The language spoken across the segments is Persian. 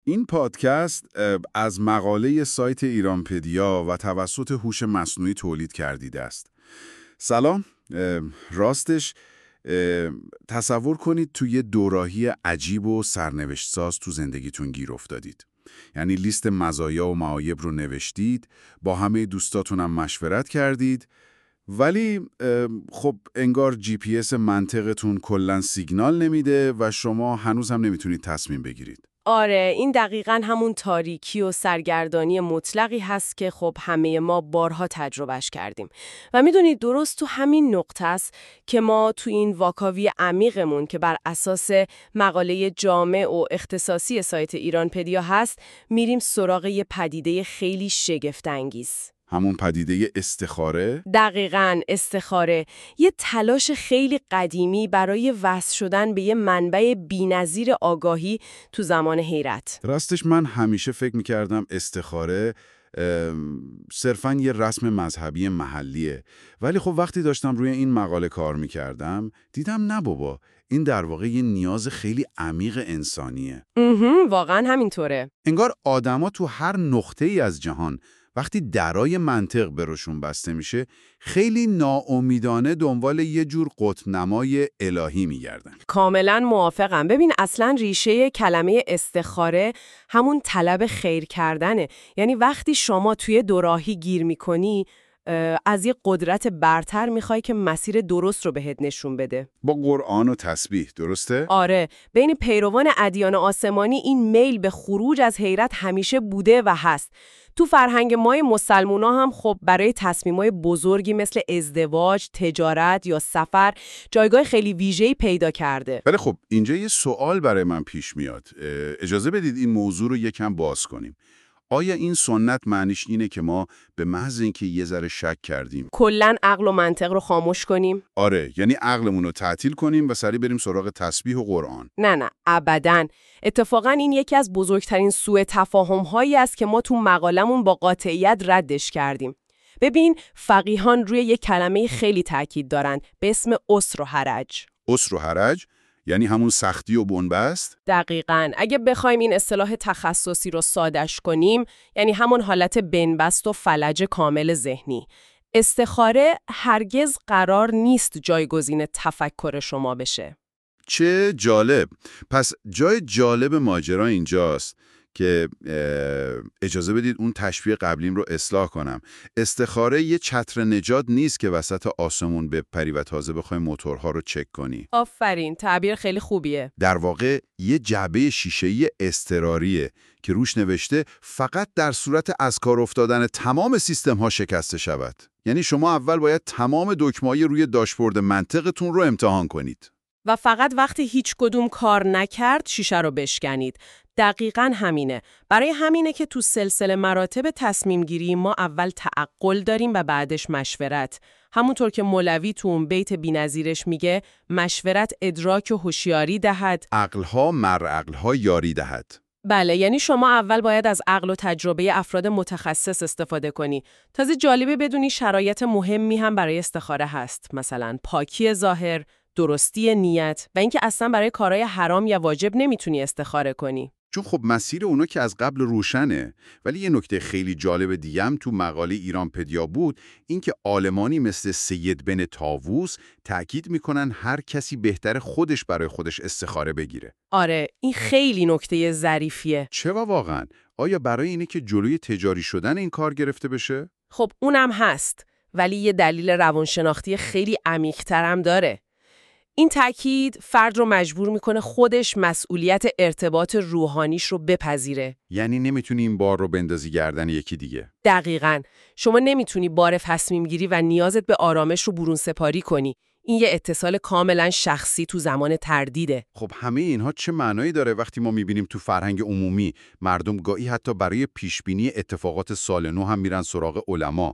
این پادکست از مقاله سایت ایرانپدیا و توسط هوش مصنوعی تولید کردیده است. سلام، راستش تصور کنید توی دوراهی عجیب و سرنوشت ساز تو زندگیتون گیر افتادید. یعنی لیست مزایا و معایب رو نوشتید، با همه دوستاتونم مشورت کردید، ولی خب انگار جی پی اس منطقتون کلاً سیگنال نمیده و شما هنوز هم نمیتونید تصمیم بگیرید. آره، این دقیقاً همون تاریکی و سرگردانی مطلقی هست که خب همه ما بارها تجربهش کردیم. و میدونید درست تو همین نقطه است که ما تو این واکاوی عمیقمون که بر اساس مقاله جامع و اختصاصی سایت ایرانپدیا هست، میریم سراغ یه پدیده خیلی شگفت‌انگیز. همون پدیده استخاره؟ دقیقاً، استخاره. یه تلاش خیلی قدیمی برای وصل شدن به یه منبع بی‌نظیر آگاهی تو زمان حیرت. راستش من همیشه فکر میکردم استخاره صرفاً یه رسم مذهبی محلیه، ولی خب وقتی داشتم روی این مقاله کار میکردم دیدم نه بابا، این در واقع یه نیاز خیلی عمیق انسانیه. واقعاً همینطوره. انگار آدما تو هر نقطه‌ای از جهان وقتی درای منطق براشون بسته میشه خیلی ناامیدانه دنبال یه جور قطب‌نمای الهی میگردن. کاملا موافقم. ببین اصلا ریشه کلمه استخاره همون طلب خیر کردنه. یعنی وقتی شما توی دوراهی گیر میکنی از یه قدرت برتر میخوای که مسیر درست رو بهت نشون بده. با قرآن و تسبیح، درسته؟ آره، بین پیروان ادیان آسمانی این میل به خروج از حیرت همیشه بوده و هست. تو فرهنگ مای مسلمونا هم خب برای تصمیمای بزرگی مثل ازدواج، تجارت یا سفر جایگاه خیلی ویژه‌ای پیدا کرده. ولی خب اینجا یه سوال برای من پیش میاد. اجازه بدید این موضوع رو یکم باز کنیم. آیا این سنت معنیش اینه که ما به محض اینکه یه ذره شک کردیم کلاً عقل و منطق رو خاموش کنیم؟ آره، یعنی عقلمون رو تعطیل کنیم و سریع بریم سراغ تسبیح و قرآن؟ نه ابداً. اتفاقاً این یکی از بزرگترین سوء تفاهم‌هایی است که ما تو مقالمون با قاطعیت ردش کردیم. ببین، فقیهان روی یک کلمه خیلی تاکید دارن به اسم عسر و حرج. عسر و حرج یعنی همون سختی و بنبست؟ دقیقاً. اگه بخوایم این اصطلاح تخصصی رو ساده‌اش کنیم، یعنی همون حالت بنبست و فلج کامل ذهنی. استخاره هرگز قرار نیست جایگزین تفکر شما بشه. چه جالب. پس جای جالب ماجرا اینجاست که اجازه بدید اون تشبیه قبلیم رو اصلاح کنم. استخاره یه چتر نجات نیست که وسط آسمون بپری و تازه بخوای موتورها رو چک کنی. آفرین، تعبیر خیلی خوبیه. در واقع یه جعبه شیشه‌ای اضطراریه که روش نوشته فقط در صورت از کار افتادن تمام سیستم‌ها شکسته شود. یعنی شما اول باید تمام دکمه‌های روی داشبورد منطقتون رو امتحان کنید. و فقط وقتی هیچ کدوم کار نکرد شیشه رو بشکنید. دقیقاً همینه. برای همینه که تو سلسله مراتب تصمیم گیری ما اول تعقل داریم و بعدش مشورت. همونطور که مولوی تو اون بیت بی‌نظیرش میگه مشورت ادراک و هوشیاری دهد، عقلها مر عقلها یاری دهد. بله، یعنی شما اول باید از عقل و تجربه افراد متخصص استفاده کنی. تازه جالبه بدونی شرایط مهمی هم برای استخاره هست. مثلا پاکی ظاهر، درستی نیت و اینکه اصلا برای کارهای حرام یا واجب نمیتونی استخاره کنی. چون خب مسیر اونا که از قبل روشنه. ولی یه نکته خیلی جالب دیگه هم تو مقاله ایرانپدیا بود، اینکه عالمانی مثل سید بن طاووس تأکید میکنن هر کسی بهتر خودش برای خودش استخاره بگیره. آره، این خیلی نکته ظریفیه. چرا واقعا؟ آیا برای اینه که جلوی تجاری شدن این کار گرفته بشه؟ خب اونم هست، ولی یه دلیل روانشناختی خیلی عمیق‌تر هم داره. این تأکید فرد رو مجبور میکنه خودش مسئولیت ارتباط روحانیش رو بپذیره. یعنی نمیتونی این بار رو بندازی گردن یکی دیگه. دقیقاً. شما نمیتونی بار تصمیم گیری و نیازت به آرامش رو برون سپاری کنی. این یه اتصال کاملا شخصی تو زمان تردیده. خب همه اینها چه معنایی داره وقتی ما میبینیم تو فرهنگ عمومی مردم گاهی حتی برای پیشبینی اتفاقات سال نو هم میرن سراغ علما؟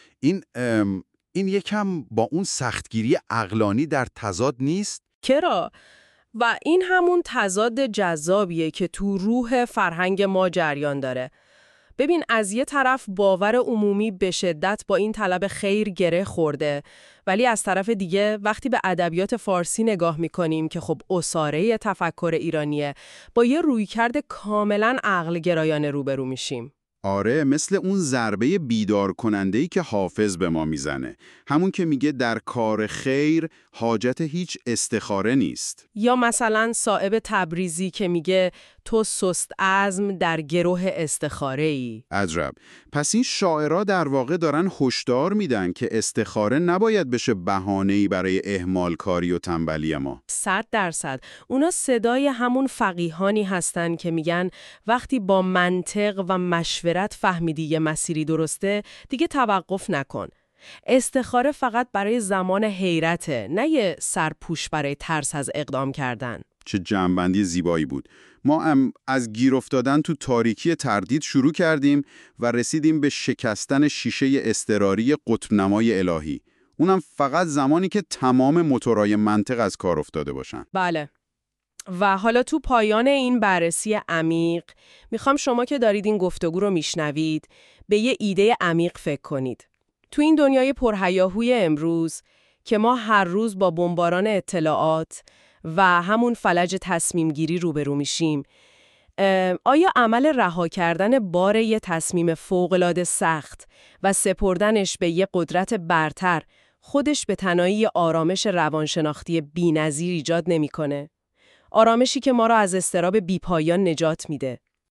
این یکم با اون سختگیری عقلانی در تضاد نیست؟ چرا؟ و این همون تضاد جذابیه که تو روح فرهنگ ما جریان داره. ببین از یه طرف باور عمومی به شدت با این طلب خیر گره خورده، ولی از طرف دیگه وقتی به ادبیات فارسی نگاه می‌کنیم که خب اساره تفکر ایرانیه، با یه رویکرد کاملاً عقل گرایانه روبرو میشیم. آره، مثل اون ضربه بیدار کننده‌ای که حافظ به ما میزنه. همون که میگه در کار خیر حاجت هیچ استخاره نیست. یا مثلا صائب تبریزی که میگه تو سست عزم در گروه استخاره‌ای. عجب. پس این شاعرها در واقع دارن هشدار میدن که استخاره نباید بشه بهانه‌ای برای اهمال کاری و تنبلی ما. 100%. اونا صدای همون فقیهانی هستن که میگن وقتی با منطق و مشورت فهمیدی یه مسیری درسته، دیگه توقف نکن. استخاره فقط برای زمان حیرته، نه یه سرپوش برای ترس از اقدام کردن. چه جمع‌بندی زیبایی بود. ما هم از گیر افتادن تو تاریکی تردید شروع کردیم و رسیدیم به شکستن شیشه اضطراری قطب‌نمای الهی. اونم فقط زمانی که تمام موتورهای منطق از کار افتاده باشن. بله. و حالا تو پایان این بررسی عمیق، میخوام شما که دارید این گفتگو رو میشنوید، به یه ایده عمیق فکر کنید. تو این دنیای پرهیاهوی امروز که ما هر روز با بمباران اطلاعات و همون فلج تصمیم گیری روبرو میشیم، آیا عمل رها کردن بار یه تصمیم فوق‌العاده سخت و سپردنش به یه قدرت برتر خودش به تنهایی آرامش روانشناختی بی‌نظیر ایجاد نمی‌کنه؟ آرامشی که ما را از اضطراب بی‌پایان نجات میده.